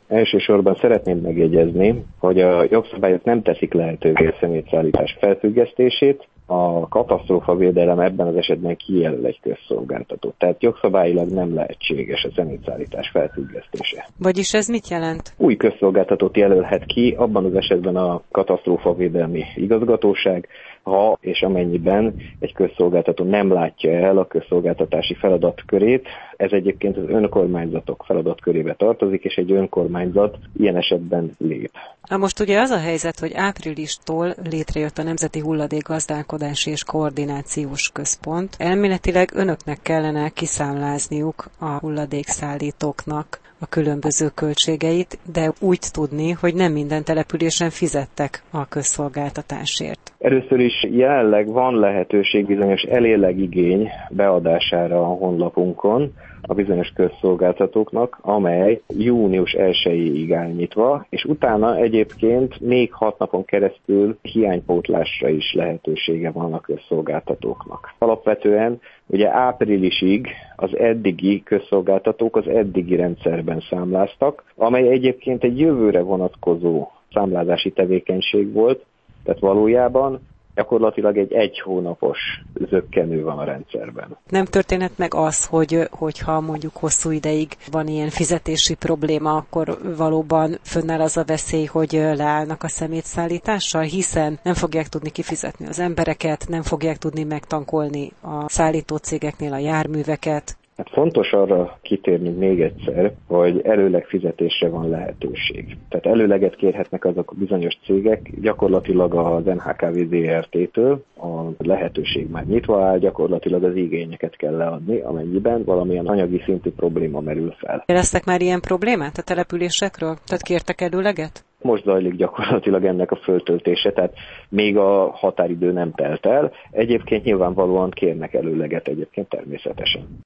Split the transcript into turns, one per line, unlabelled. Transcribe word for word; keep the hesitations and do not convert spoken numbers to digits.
Elsősorban szeretném megjegyezni, hogy a jogszabályok nem teszik lehetővé a szemétszállítás felfüggesztését, a katasztrófavédelem ebben az esetben kijelöl egy közszolgáltatót. Tehát jogszabályilag nem lehetséges a szemétszállítás felfüggesztése.
Vagyis ez mit jelent?
Új közszolgáltatót jelölhet ki, abban az esetben a katasztrófavédelmi igazgatóság, ha és amennyiben egy közszolgáltató nem látja el a közszolgáltatási feladatkörét. Ez egyébként az önkormányzatok feladatkörébe tartozik, és egy önkormányzat ilyen esetben lép.
Na most ugye az a helyzet, hogy áprilistól létrejött a Nemzeti Hulladékgazdálkodási és Koordinációs Központ. Elméletileg önöknek kellene kiszámlázniuk a hulladékszállítóknak a különböző költségeit, de úgy tudni, hogy nem minden településen fizettek a közszolgáltatásért.
Először is jelenleg van lehetőség bizonyos elérleg igény beadására a honlapunkon a bizonyos közszolgáltatóknak, amely június elsejéig áll nyitva, és utána egyébként még hat napon keresztül hiánypótlásra is lehetősége van a közszolgáltatóknak. Alapvetően ugye áprilisig az eddigi közszolgáltatók az eddigi rendszerben számláztak, amely egyébként egy jövőre vonatkozó számlázási tevékenység volt, tehát valójában gyakorlatilag egy egy hónapos zökkenő van a rendszerben.
Nem történhet meg az, hogy hogyha mondjuk hosszú ideig van ilyen fizetési probléma, akkor valóban fönnáll az a veszély, hogy leállnak a szemétszállítással, hiszen nem fogják tudni kifizetni az embereket, nem fogják tudni megtankolni a szállítócégeknél a járműveket.
Hát fontos arra kitérni még egyszer, hogy előleg fizetésre van lehetőség. Tehát előleget kérhetnek azok bizonyos cégek, gyakorlatilag az en há ká vé zé er té-től a lehetőség már nyitva áll, gyakorlatilag az igényeket kell leadni, amennyiben valamilyen anyagi szintű probléma merül fel.
Lesznek már ilyen problémát a településekről? Tehát kértek előleget?
Most zajlik gyakorlatilag ennek a föltöltése, tehát még a határidő nem telt el. Egyébként nyilvánvalóan kérnek előleget egyébként természetesen.